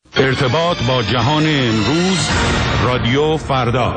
ارتباط با جهان امروز، رادیو فردا.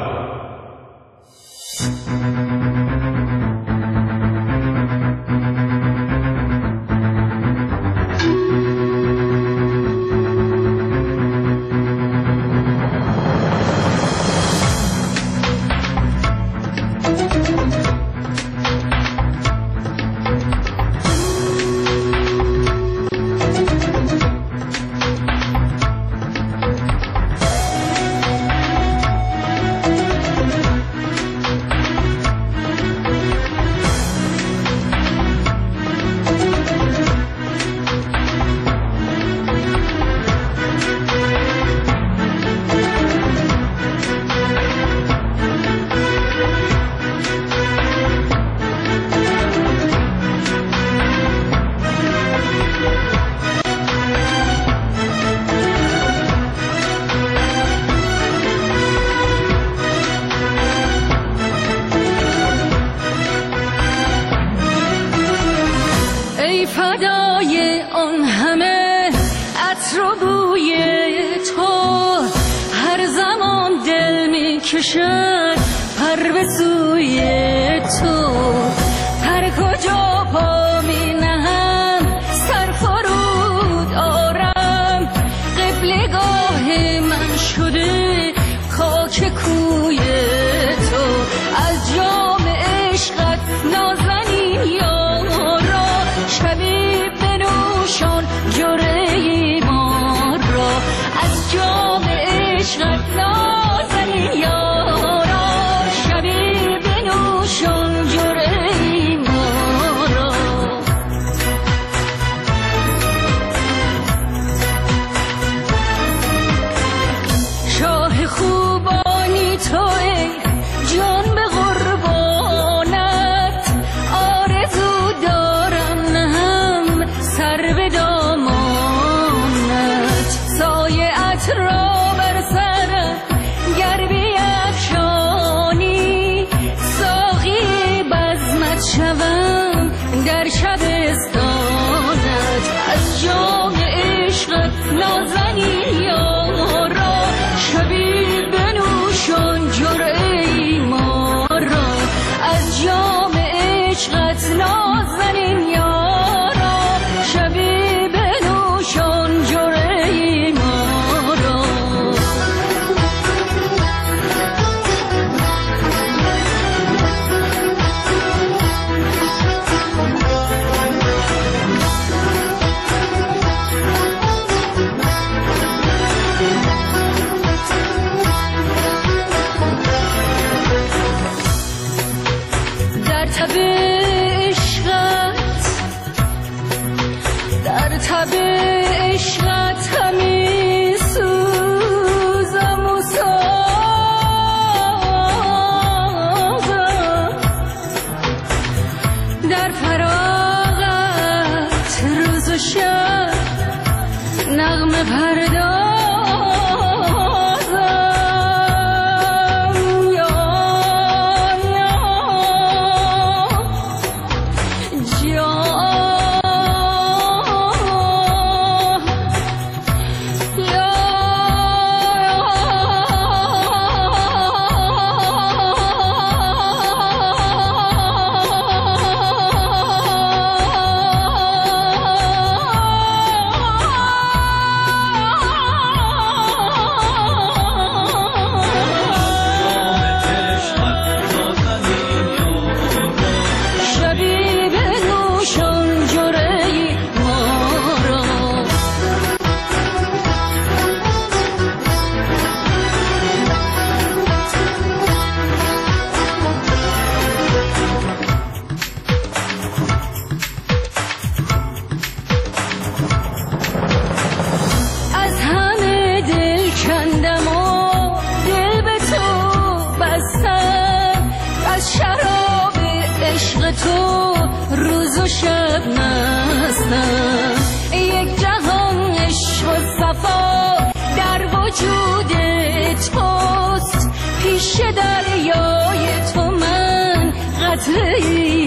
قطعی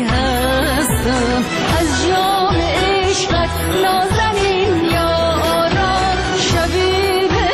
هستم از جام عشقت نازنین یارا شبیه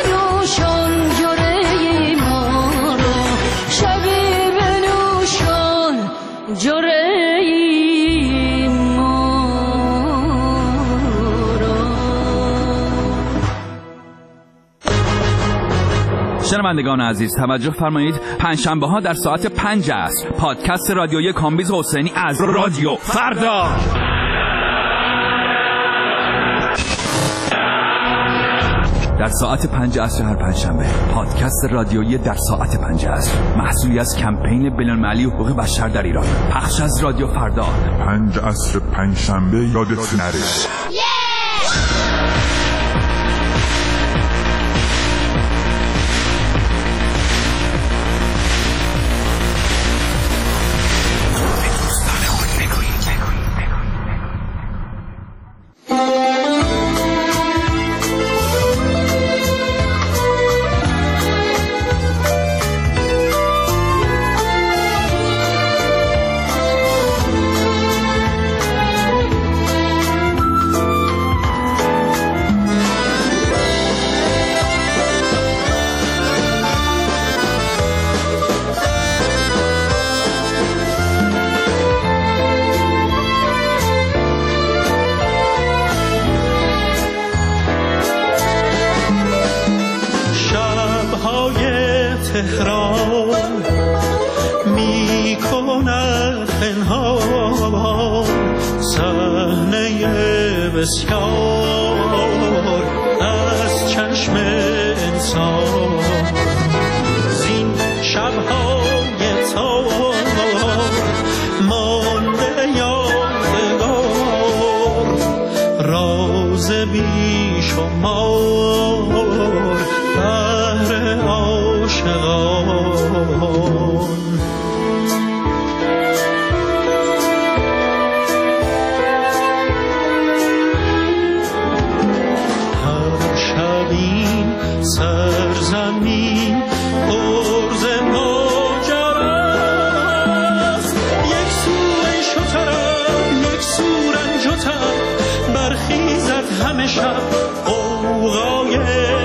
شنوندگان عزیز توجه فرمایید، پنجشنبه ها در ساعت 5 عصر پادکست رادیویی کامبیز حسینی از رادیو فردا. در ساعت 5 عصر هر پنجشنبه پادکست رادیویی در ساعت 5 عصر، محصولی از کمپین بین‌المللی حقوق بشر در ایران، پخش از رادیو فردا. 5 عصر پنجشنبه یادت نره. تهران می کند پنهان صحنه بسیار از چشم انسان. زین شب‌های تار مانده یادگار، راز بی‌شمار بهر عاشقان. هر شبین سرزمین عرض ماجراست، یک سو عیش و طرب یک سو رنج و تب، برخیزد همه شب غوغای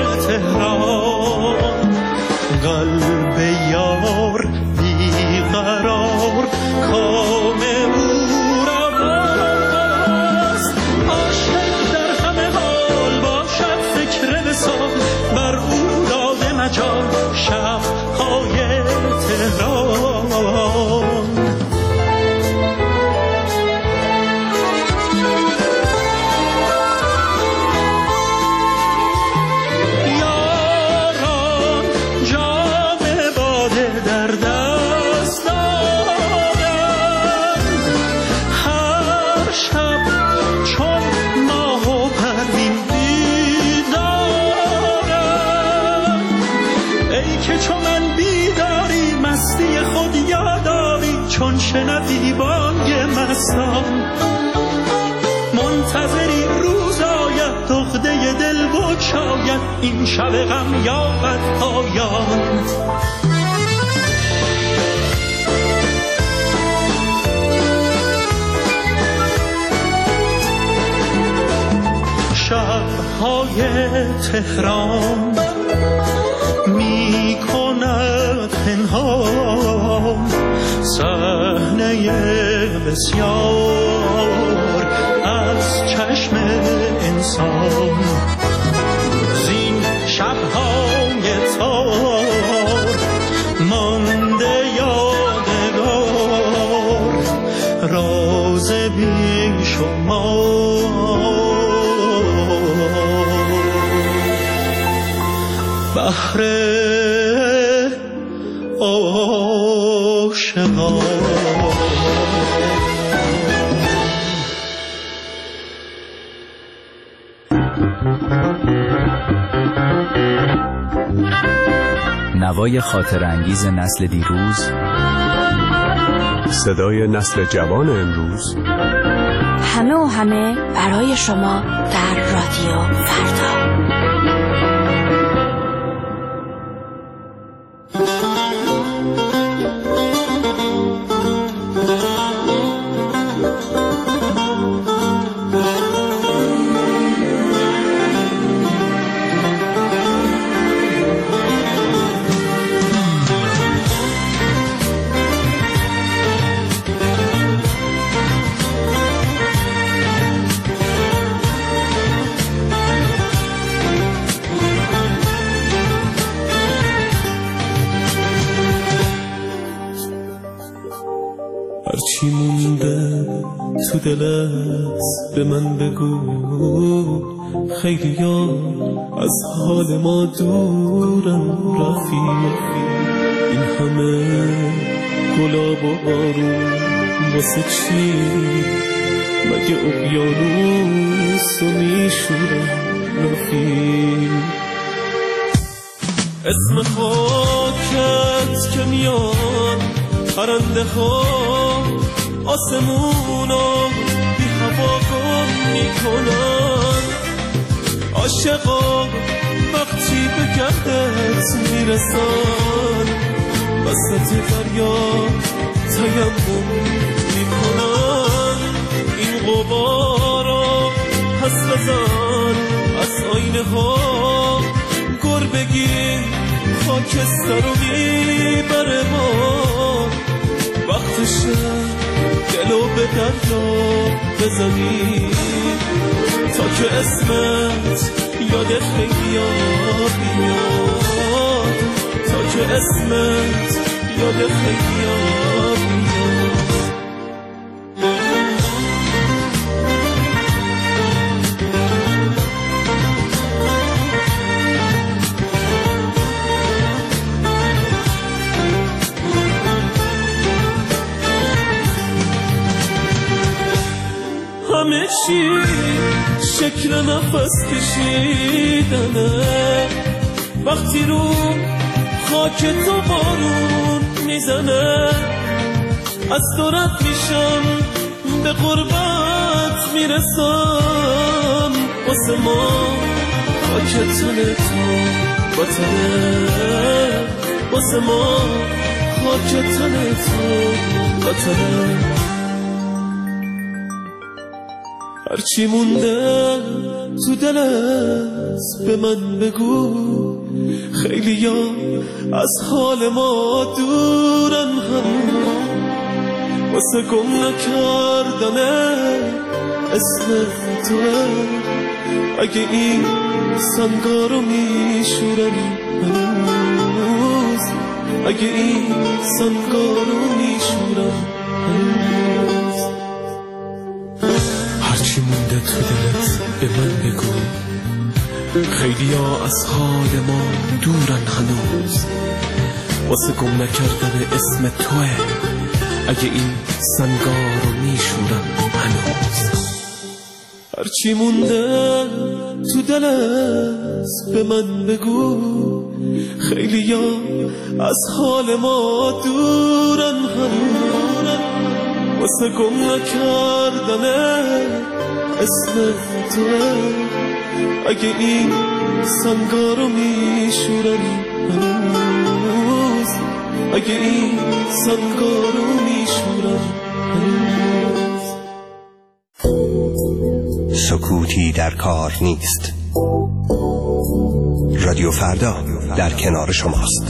تهران. قلب یار بیقرار کام او را راست، عاشق در همه حال باشد فکر وصال، بر او داده مجال شب‌های تهران. چون شنوی بانگ مستان، منتظری روز آید دغده دل بگشاید، این شب غم یابد پایان. شب‌های تهران می کند پنهان صحنه بسیار از چشم انسان. زین شب‌های تار مانده یادگار، راز بی‌شمار بهر عاشقان. نوای خاطرانگیز نسل دیروز، صدای نسل جوان امروز، همه و همه برای شما در رادیو فردا. دلت به من بگو خیلیا از حال ما دورن رفیق. این همه گلاب و بارون واسه چی؟ مگه اقیانوس رو میشورن رفیق. اسم خاکت که میان پرنده ها آسمونا بی هوا گم میکنن. عاشقا وقتی به گردت میرسن وسط دریا تیمم میکنن. این غبارا پس بزن از آینه ها گر بگیر خاکستر رو میبره ما. وقتشه دلو به دریا بزنی تا که اسمت یاد خیلی ها بیاد. تا که اسمت یاد خیلی ها بیاد. همه چی شکل نفس کشیدنه وقتی رو خاک تو بارون میزنه. از تو رد میشم به قربت میرسم واسه ما خاکتونه تو وطنه. واسه ما خاکتونه تو وطنه. هرچی مونده تو دلت به من بگو خیلیا از حال ما دورن هم واسه گم نکردن اسم توه. اگه این سنگارو میشورن هنوز. اگه این سنگارو میشورن هنوز. هرچی مونده تو دلت به من بگو خیلیا از حال ما دورن هنوز واسه گم نکردن اسم توه. اگه این سنگارو میشورن هنوز. هرچی مونده تو دلت به من بگو خیلیا از حال ما دورن هنوز واسه گم نکردن اسم توه. اگه این سنگارو میشورن هنوز. اگه این سنگارو میشورن هنوز. سکوتی در کار نیست. رادیو فردا در کنار شماست.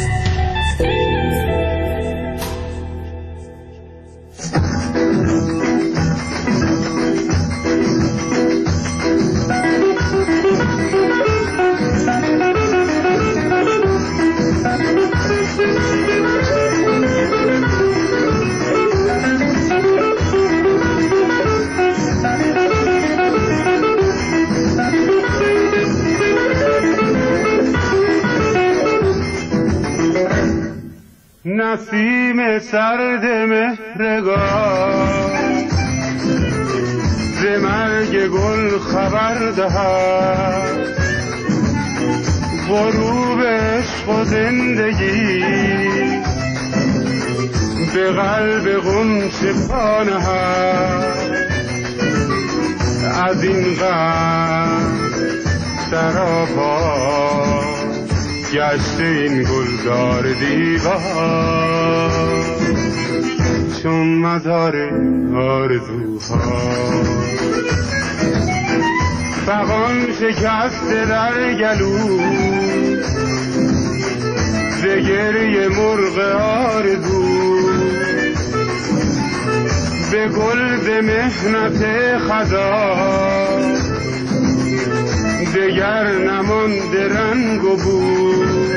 نسیم سرد مهرگاه ز مرگ گل خبر دهد. غروب عشق و زندگی به قلب غنچه پا نهد. از این غم سراپا گشته این گلزار دیوار چون مزار آرزوها. فغان شکسته در گلو ز گریه مرغ آرزو. به گل ز محنت خزان دگر نمانده رنگ و بو.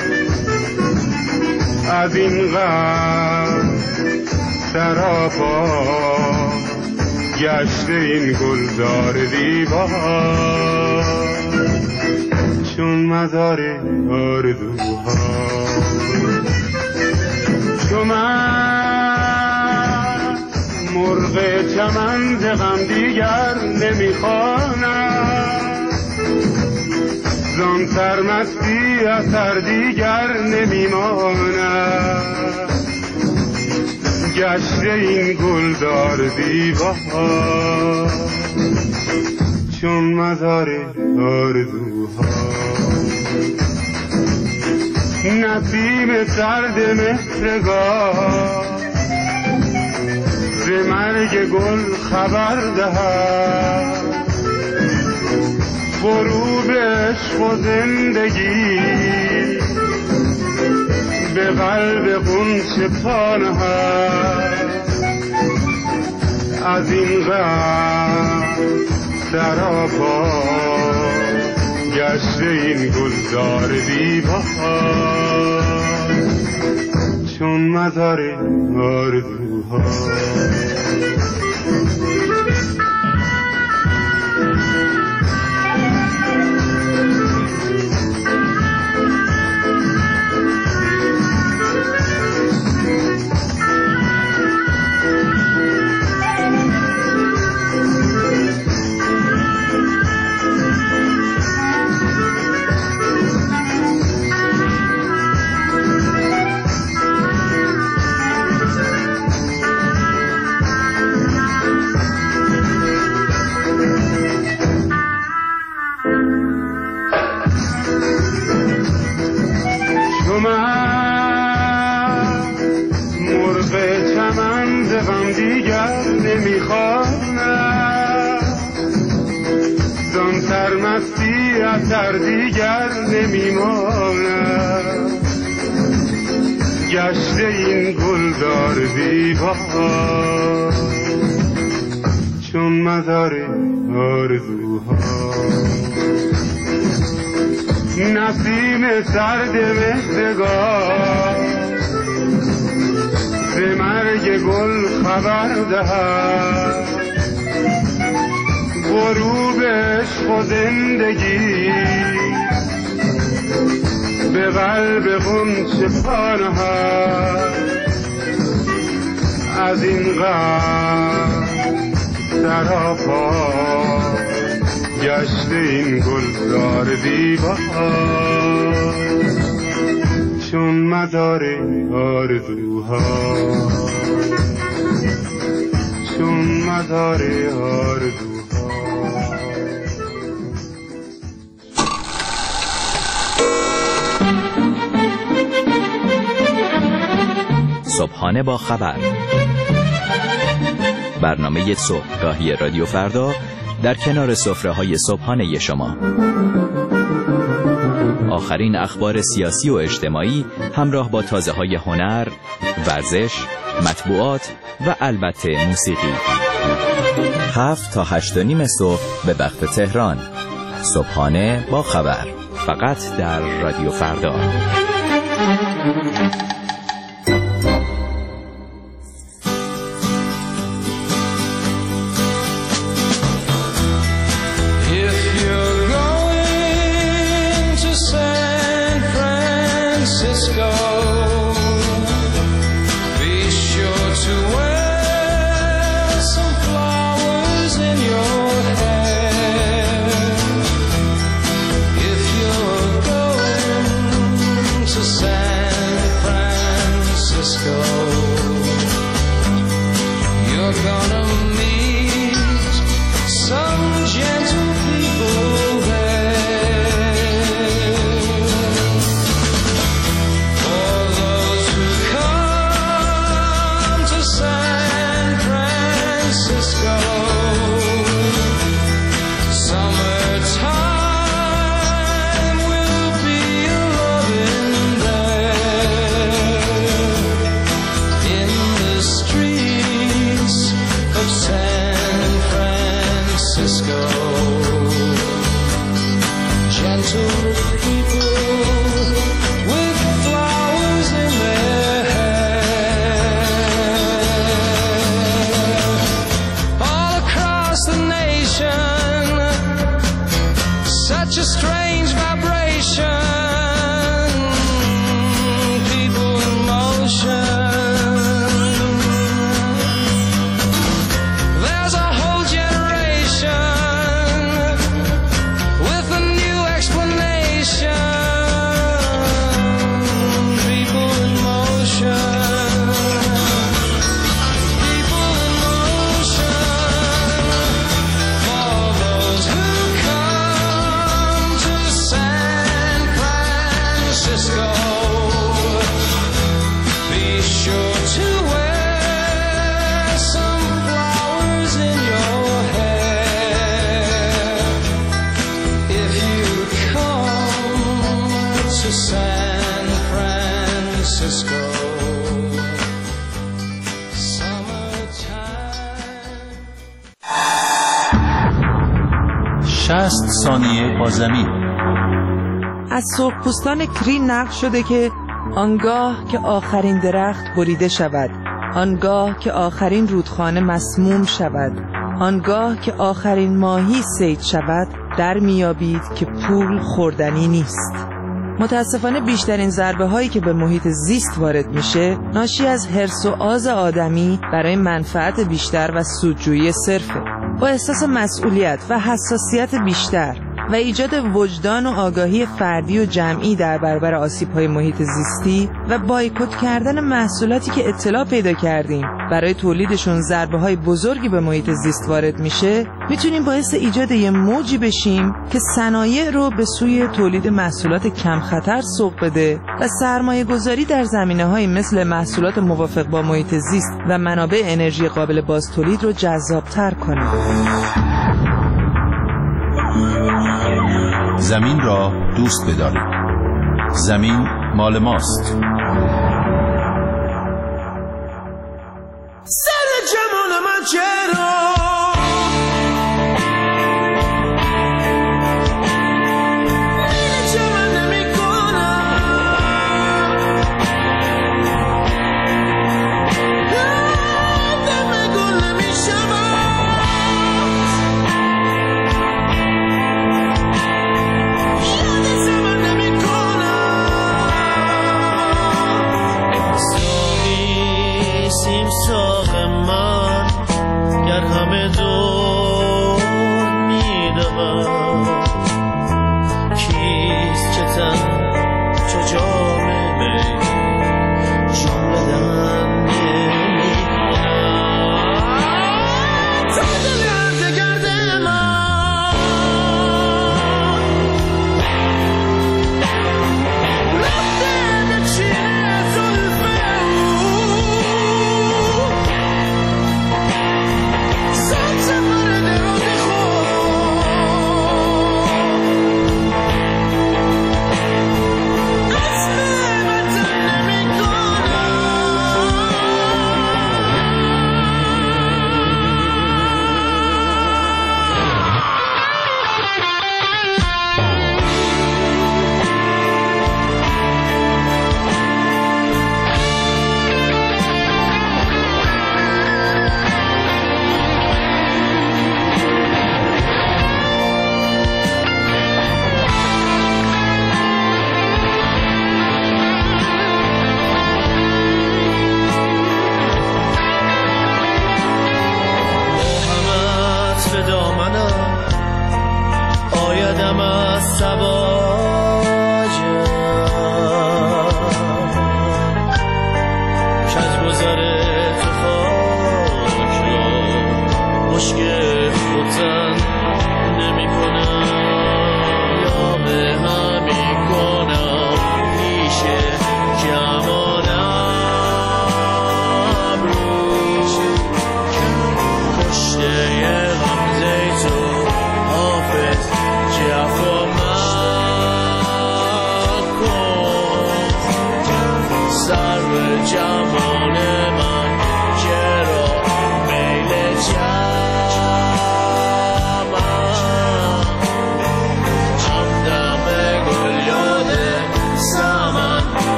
از این غم سراپا گشته این گلزار دیوار چون مزار آرزوها. تو من مرغ چمن ز غم دیگر نمیخوانم، زان سرمستی اثر دیگر نمیمانم. گشته این گلزار دیوار چون مزار آرزوها. نسیم سرد مهرگاه ز مرگ گل خبر دهد، غروب عشق و زندگی به قلب غنچه پا نهد. از این غم سراپا گشته این گلزار دیوار چون مزار آرزوها. اثر دیگر نمیماند. گشته این گلزار دیوار چون مزار آرزوها. نسیم سرد مهرگاه ز مرگ گل خبر دهد، غروب عشق و زندگی به قلب غنچه پا نهد. از این غم سراپا گشته این گلزار دیوار چون مزار آرزوها چون مزار آرزوها. صبحانه با خبر، برنامه صبحگاهی رادیو فردا در کنار سفره‌های صبحانه شما. آخرین اخبار سیاسی و اجتماعی همراه با تازه‌های هنر، ورزش، مطبوعات و البته موسیقی. 7 تا 8:30 صبح به وقت تهران. صبحانه با خبر، فقط در رادیو فردا. ثانیه آذمی. از سرخپوستان کری نقل شده که آنگاه که آخرین درخت بریده شود، آنگاه که آخرین رودخانه مسموم شود، آنگاه که آخرین ماهی صید شود، در میابید که پول خوردنی نیست. متاسفانه بیشترین ضربه هایی که به محیط زیست وارد میشه ناشی از حرص و آز آدمی برای منفعت بیشتر و سودجویی صرفه. با احساس مسئولیت و حساسیت بیشتر و ایجاد وجدان و آگاهی فردی و جمعی در برابر آسیب‌های محیط زیستی و بایکوت کردن محصولاتی که اطلاع پیدا کردیم برای تولیدشون ضربه‌های بزرگی به محیط زیست وارد میشه، میتونیم باعث ایجاد یه موجی بشیم که صنایع رو به سوی تولید محصولات کم خطر سوق بده و سرمایه گذاری در زمینه‌های مثل محصولات موافق با محیط زیست و منابع انرژی قابل بازتولید رو جذاب‌تر کنه. زمین را دوست بدارید. زمین مال ماست. سر جمال من چرا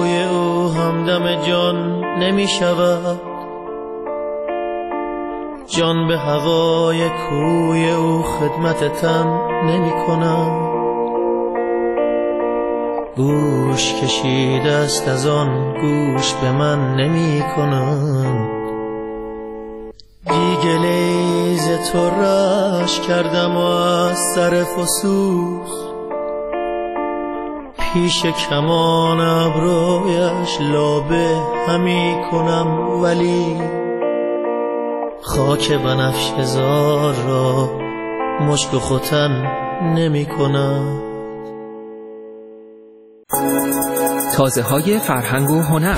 نمی شود، جان به هوای کوی او خدمتتم نمی کنم. گوش کشیده است از آن گوش به من نمی کنم. بی گلیز تو رش کردم و از سر فسوس پیش کمان ابرویش لابه همی کنم، ولی خاک بنفشه زار را مشک و ختن نمی کنم. تازه های فرهنگ و هنر.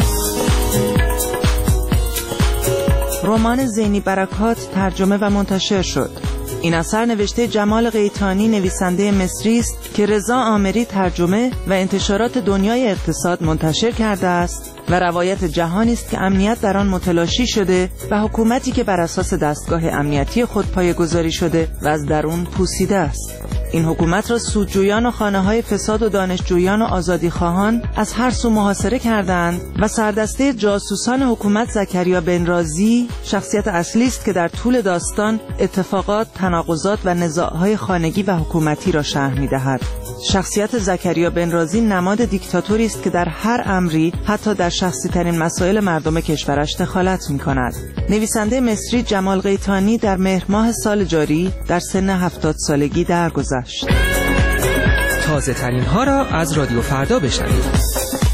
رمان زینی برکات ترجمه و منتشر شد. این اثر نوشته جمال قیتانی نویسنده مصری است که رضا عامری ترجمه و انتشارات دنیای اقتصاد منتشر کرده است و روایت جهانی است که امنیت در آن متلاشی شده و حکومتی که بر اساس دستگاه امنیتی خود پایه‌گذاری شده و از درون پوسیده است. این حکومت را سودجویان و خانه‌های فساد و دانشجویان و آزادیخواهان از هر سو محاصره کردند و سردسته جاسوسان حکومت زکریا بن رازی شخصیت اصلی است که در طول داستان اتفاقات، تناقضات و نزاع‌های خانگی و حکومتی را شرح می‌دهد. شخصیت زکریا بن رازی نماد دیکتاتوری است که در هر امری، حتی در شخصی‌ترین مسائل مردم کشورش دخالت می‌کند. نویسنده مصری جمال قیتانی در مهر ماه سال جاری در سن 70 سالگی درگذشت. تازه ترین ها را از رادیو فردا بشنوید.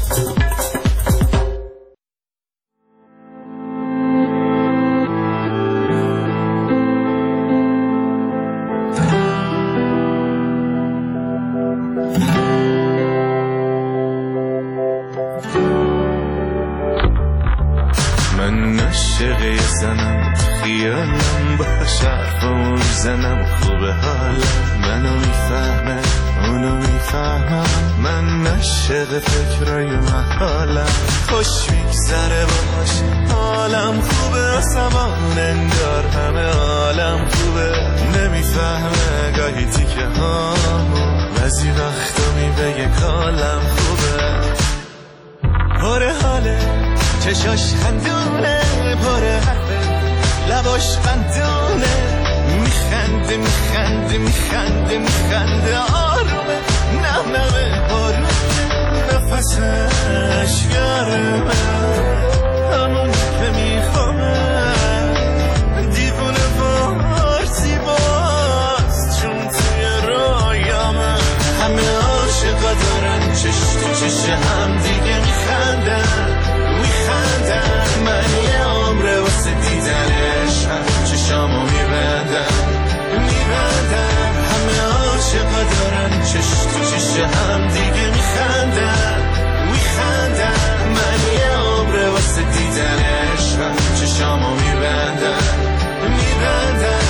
من عاشق زنم، خیالم با شرفم زنم، خوبه حالم منو میفهمه اونو میفهمم. من عاشق فکرای محالم، خوش میگذره باهاش حالم خوبه، آسمان انگار همه عالم خوبه. نمیفهمه گاهی تیکه هامو، بعضی وقتا میبگه کالم خوبه. پره حاله چشاش خندونه، پره حرفه لباش بندونه، میخنده میخنده میخنده میخنده آرومه، نمنمه بارونه، نفسش گرمه همون که میخوامه. دیوونه وارسی باز چون توی رایامه، همه عاشقا دارن چش تو چش هم دیگه میخندن میخندن. من یه عمره واسه دیدنش چشامو میبندم میبندم. همه عاشقا دارن چش تو چش هم دیگه میخندن میخندن. من یه عمره واسه دیدنش چشامو میبندم میبندم.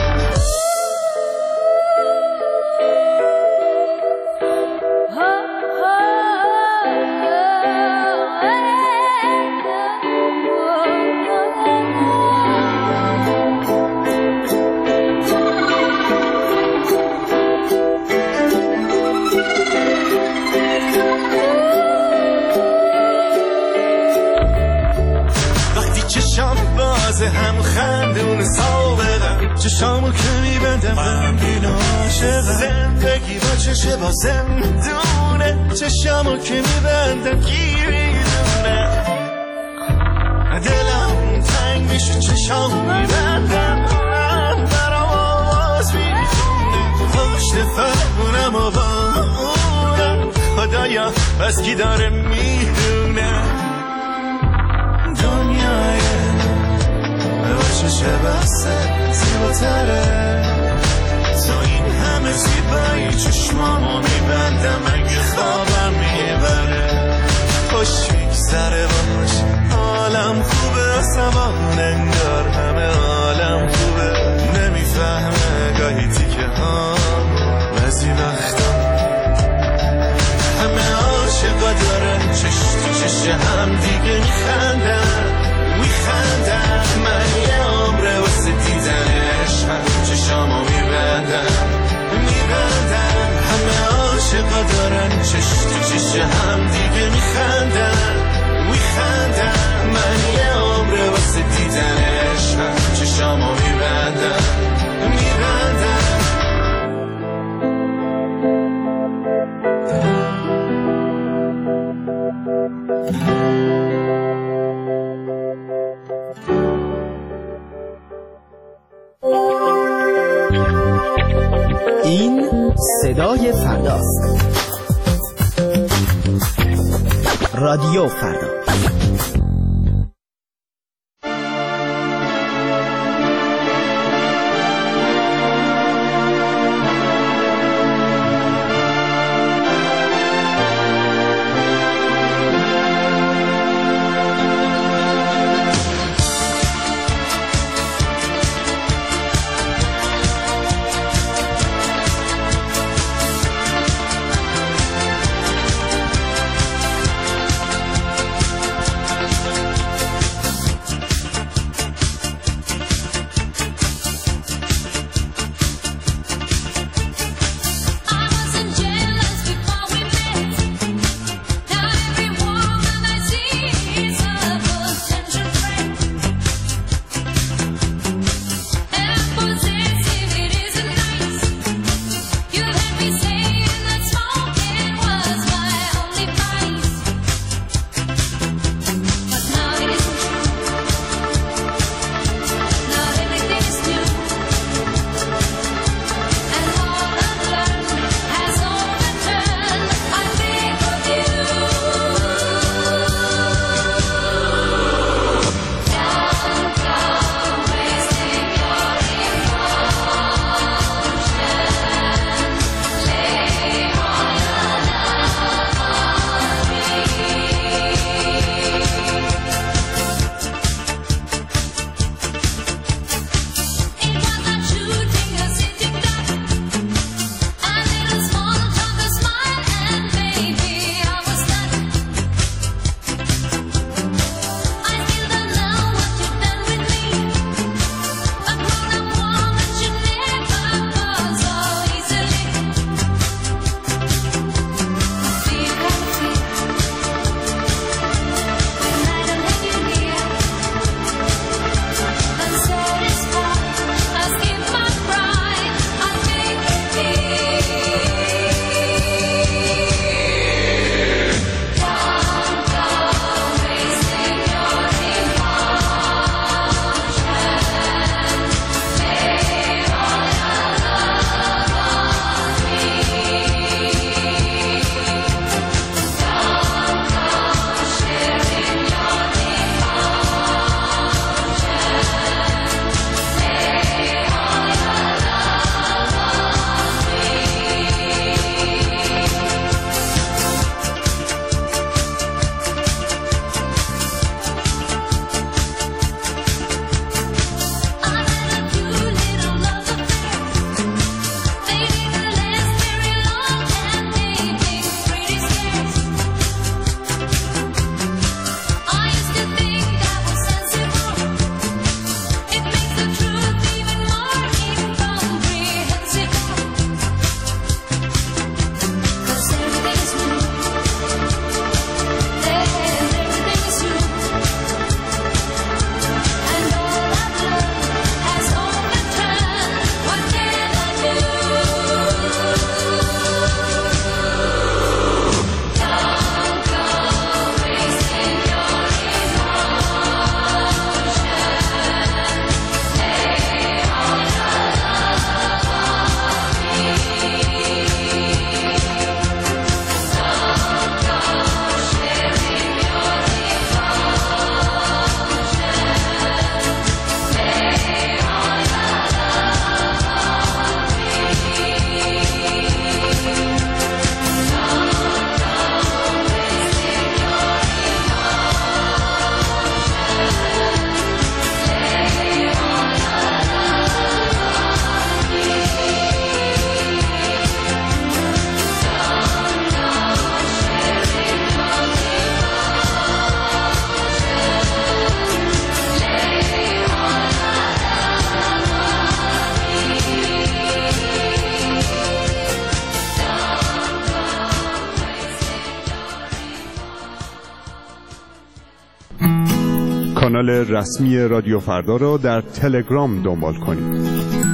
هم خندون سابقم، چشامو که میبندم غمگین عاشقم. زندگی با چشه با زندونه، چشامو که میبندم گیریدونه. دلم تنگ میشه چشامو میبندم، برام آواز میخونه. پشت فرمونم و با اونم، خدایا بس کی داره میدونه. دنیای چه بسته زیباتره، تو این همه زیبایی چشمامو میبندم اگه خوابم میبره. خوش میگذره باش حالم خوبه، آسمان انگار همه عالم خوبه. نمیفهمه گاهی تیکه هم بعضی وقتا، همه عاشقا دارن چش تو چش هم دیگه میخندن میخندن. من یه عمره واسه دیدنش چشامو میبندم میبندم. همه عاشقا دارن چش تو چش هم دیگه میخندن میخندن. من یه عمره واسه دیدنش چشامو میبندم رادیو فردا. کانال رسمی رادیو فردا را در تلگرام دنبال کنید.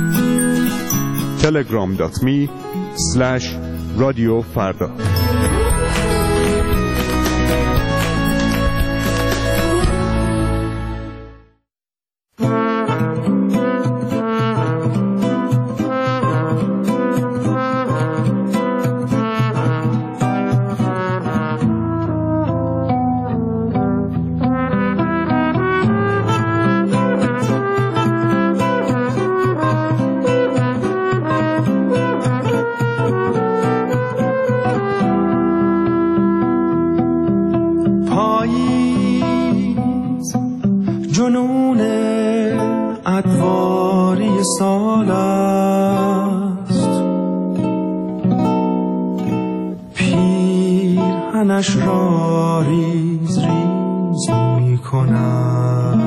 telegram.me/رادیو فردا. پاییز جنون ادواری سال است، پیرهنش را ریز ریز می کند.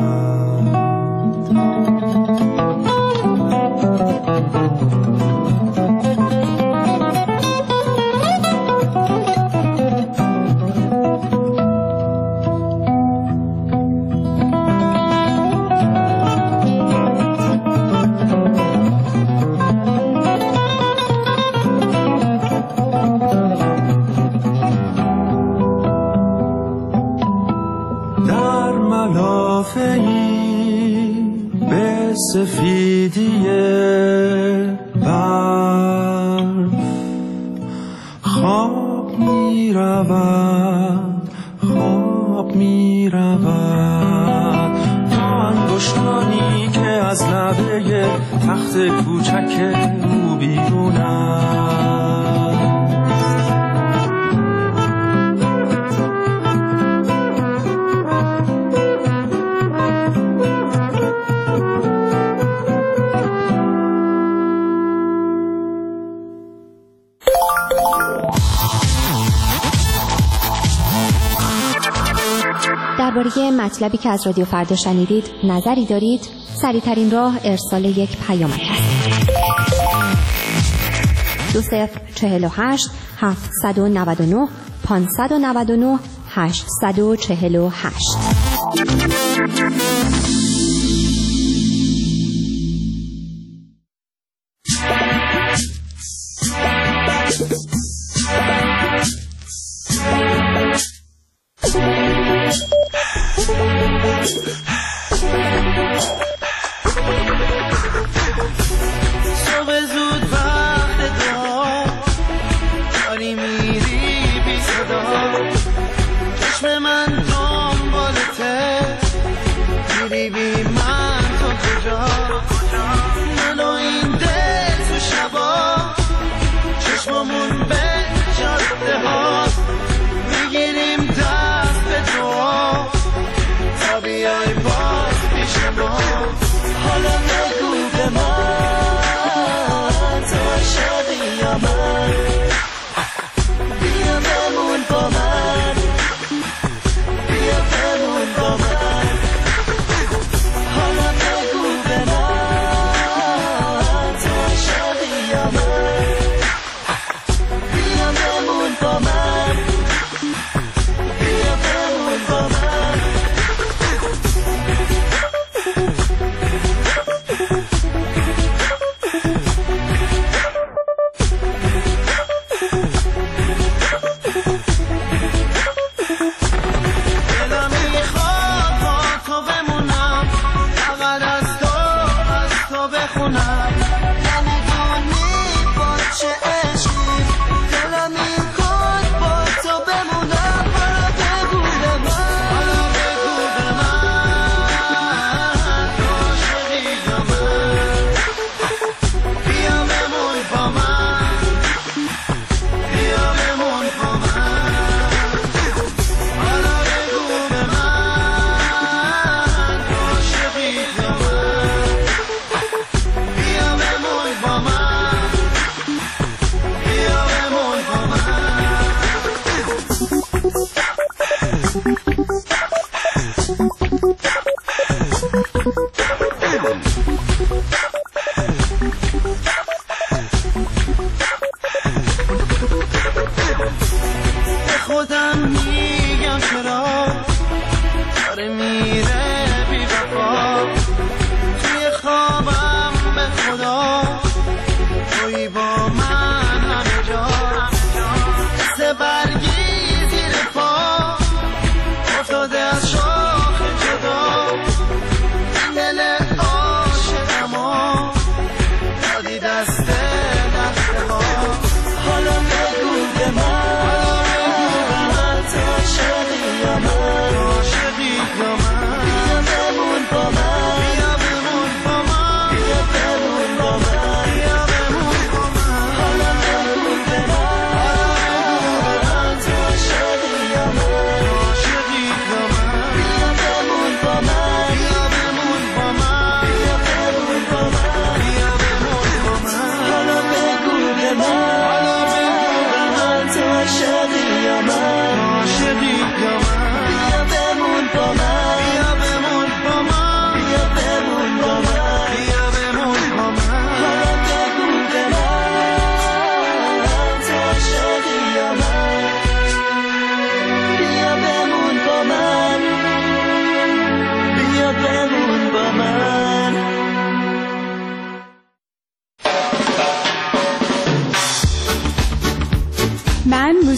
به سفیدی برف خواب می رود، خواب می رود تا انگشتانی که از لبه تخت کوچک او بیرون است. درباره مطلبی که از رادیو فردا شنیدید نظری دارید؟ سریع‌ترین راه ارسال یک پیامک است. 2048 799 599 848. صبح زود وقت دعا داری میری بی صدا، چشم من دنبالته میری بی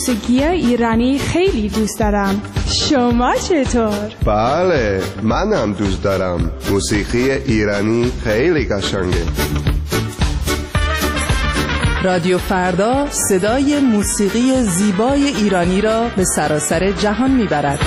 موسیقی ایرانی خیلی دوست دارم. شما چطور؟ بله، منم دوست دارم. موسیقی ایرانی خیلی قشنگه. رادیو فردا صدای موسیقی زیبای ایرانی را به سراسر جهان میبرد.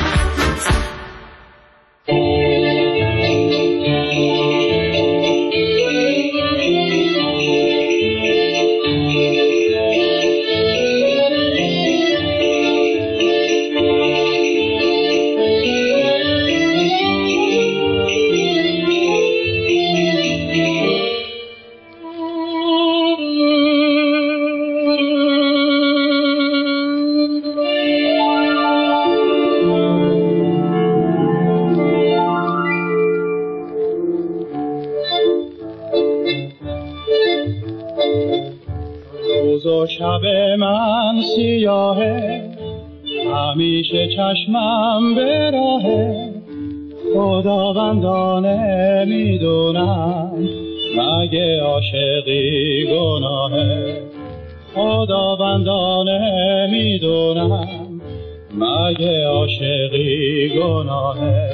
شب من سیاهه، همیشه چشمم به راهه، خداوندانه میدونم مگه عاشقی گناهه، خداوندانه میدونم مگه عاشقی گناهه.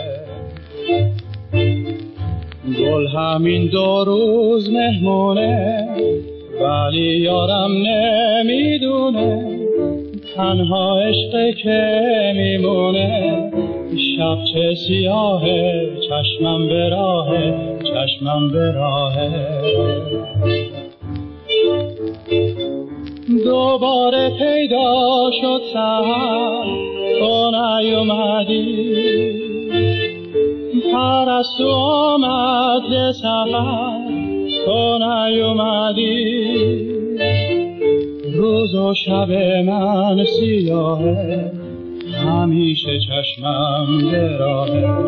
گل همین 2 روز مهمونه، ولی یارم نمیدونه تنها عشق که میمونه. شب چه سیاهه، چشمم به راهه، چشمم به راهه. دوباره پیدا شد سحر، تو نیومدی، پرستو آمد ز سفر، تو نیومدی. روز و شب من سیاهه، همیشه چشمم به راهه.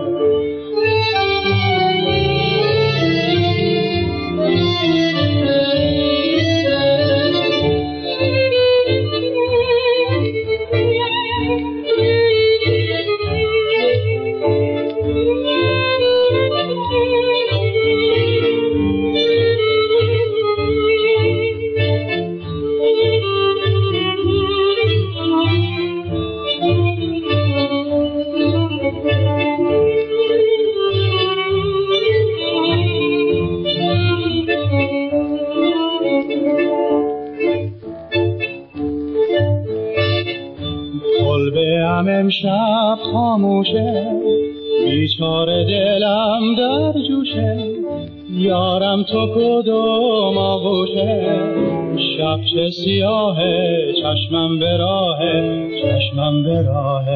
امشب خاموشه، بیچاره دلم در جوشه، یارم تو کدوم آغوشه. شب چه سیاهه، چشمم به راهه، چشمم به راهه.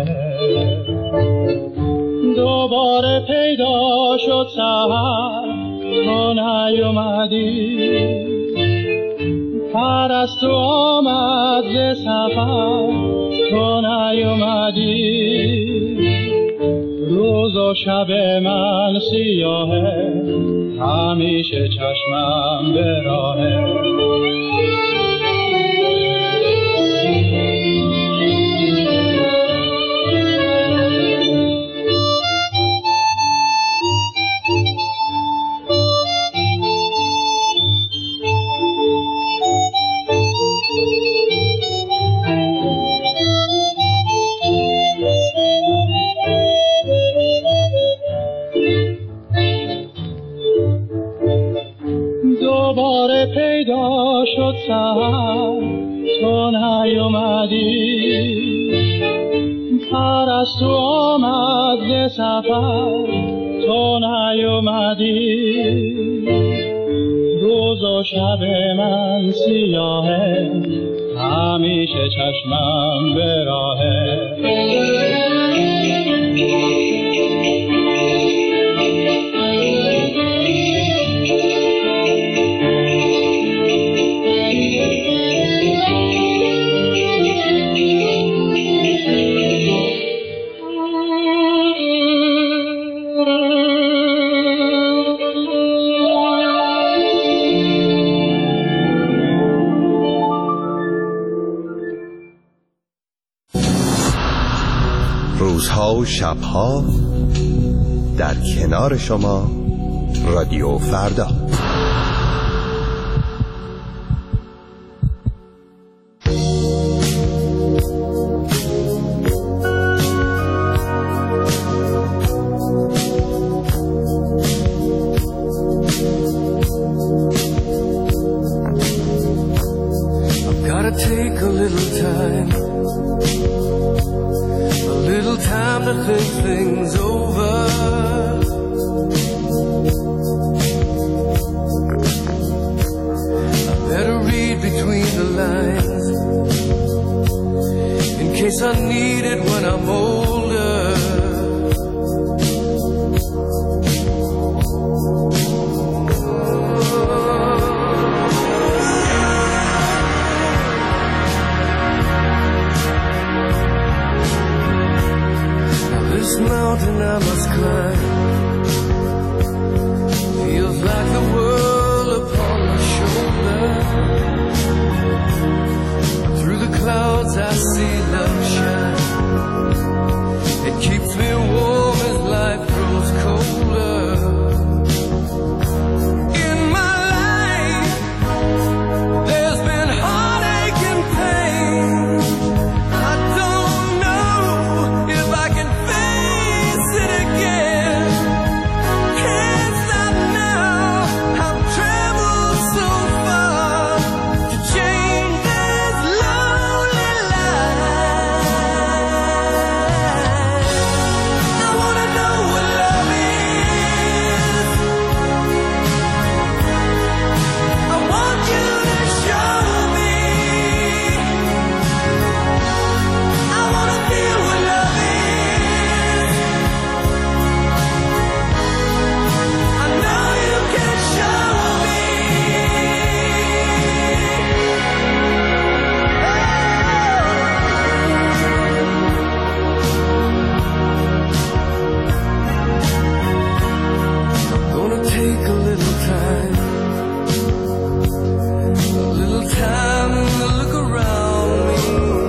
دوباره پیدا شد سحر، تو نیومدی، پرستو آمد ز سفر، تو نیومدی. روز و شب من سیاهه، همیشه چشمم به راهه. دوباره پیدا شد سحر، تو نیومدی، پرستو آمد ز سفر، تو نیومدی. روز و شب من سیاهه، همیشه چشمم به راهه. روزها و شبها در کنار شما رادیو فردا. to think things over. I better read between the lines in case I need it when I'm older. Mountain I must climb feels like the world upon my shoulder. Through the clouds I see love shine. It keeps me warm as life grows colder. In my life there's been heartache and pain. I don't know if I can face it again. Can't stop now. I've traveled so far to change this lonely life. I wanna know what love is. I want you to show me. I wanna feel what love is. I know you can show me. I'm gonna take a little time to look around me.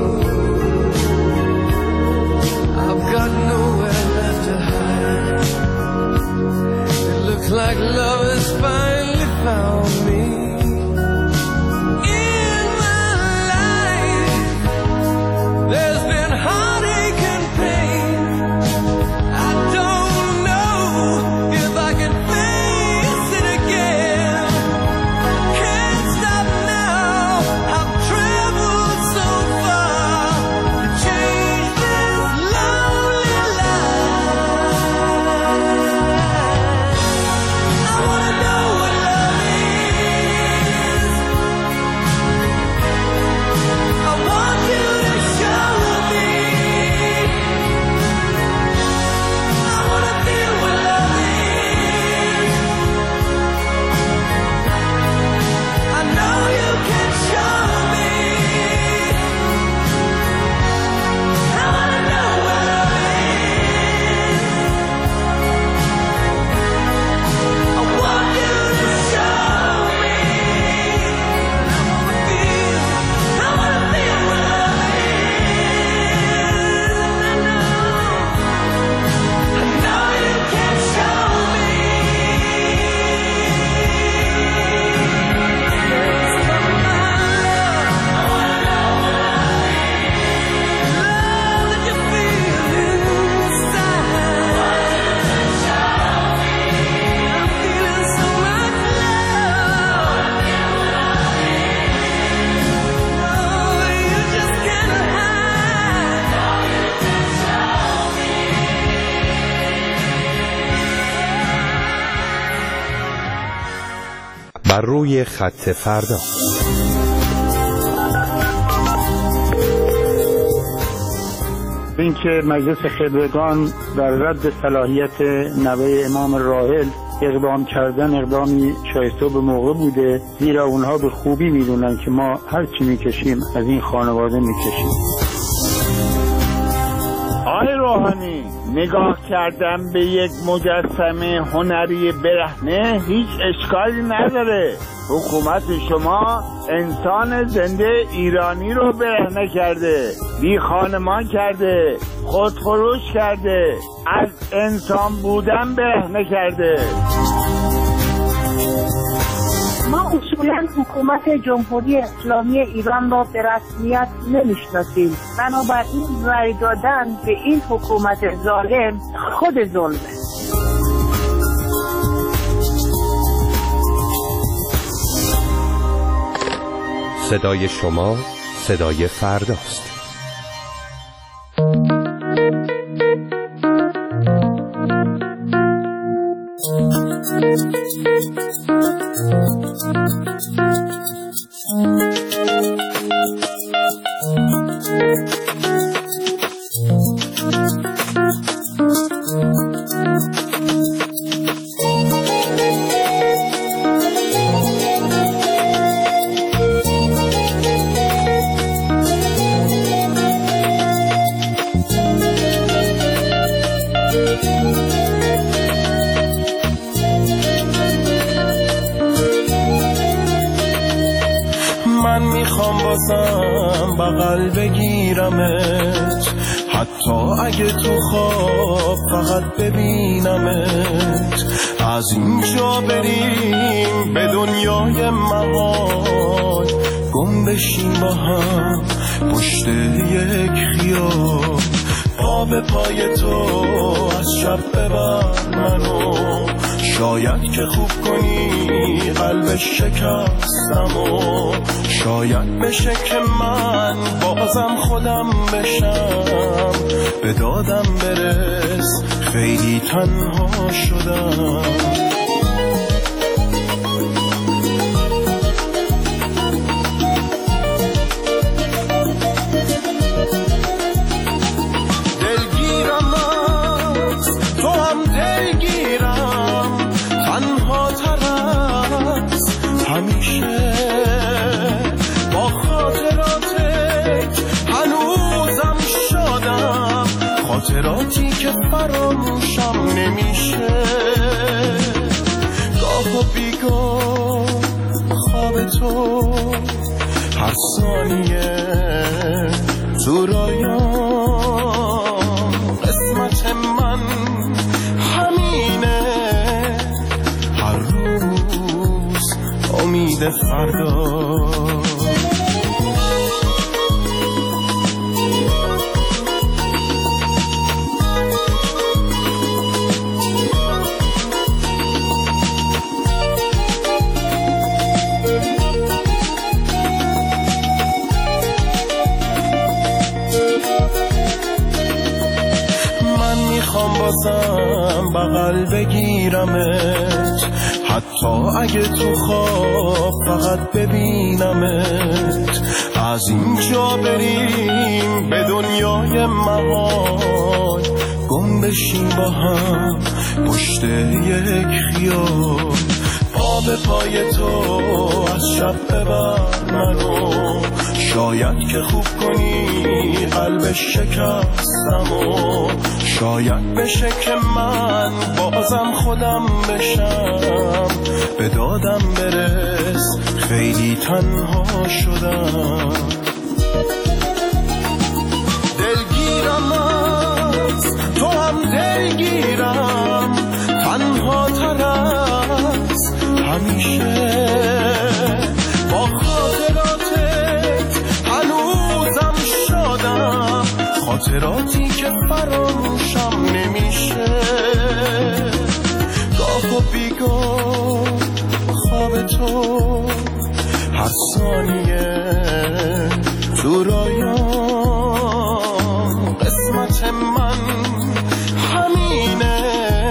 I've got nowhere left to hide. It looks like love has finally found me. In my life there's been heartache and pain. I don't know if I can face it again. Can't stop now. I've traveled so far to change this lonely life. I wanna know what love is. I want you to show me. I wanna feel what love is. I know you can show me. I wanna know what love is. I want you to show me. I wanna feel what love is. I know you can show me. Love that you feel inside. I'm feeling so much love. Oh, you just can't hide. بر روی خط فردا. اینکه مجلس خبرگان در رد صلاحیت نوه امام راحل اقدام کردن اقدامی شایسته و به موقع بوده، زیرا اونها به خوبی میدونن که ما هر چی میکشیم از این خانواده میکشیم. آقای روحانی، نگاه کردن به یک مجسمه هنری برهنه هیچ اشکالی نداره. حکومت شما انسان زنده ایرانی رو برهنه کرده، بی خانمان کرده، خودفروش کرده، از انسان بودن برهنه کرده. ما اصولا حکومت جمهوری اسلامی ایران را به رسمیت نمیشناسیم. بنابراین رای دادن به این حکومت ظالم خود ظلمه. صدای شما صدای فرداست. بگیرمت، حتی اگه تو خواب فقط ببینمت. از اینجا بریم به دنیای محال، گم بشیم با هم پشت یک خیال. پا به پای تو از شب ببر منو، شاید که خوب کنی قلب شکستمو. شاید بشه که من بازم خودم بشم، به دادم برس خیلی تنها شدم. همیشه با خاطراتت هنوزم شادم، خاطراتی که فراموشم نمیشه. گاه و بیگاه خواب تو هر ثانیه تو رایام، قسمت من همینه. هر روز امید فردا. من میخوام بازم بغل بگیرمت، حتی اگه تو خواب فقط ببینمت. از اینجا بریم به دنیای محال، گم بشیم با هم پشت یک خیال. پا به پای تو از شب ببر منو، شاید که خوب کنی قلب شکستمو. شاید بشه که من بازم خودم بشم، به دادم برس خیلی تنها شدم. دلگیرم از تو هم دلگیرم، تنها تر از همیشه. با خاطراتت هنوزم شادم، خاطراتی که فراموشم نمیشه. گاه و بیگاه خواب تو هر ثانیه تو رایام، قسمت من همینه.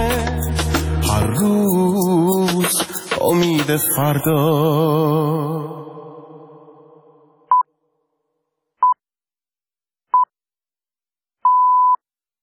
هر روز امید فردا.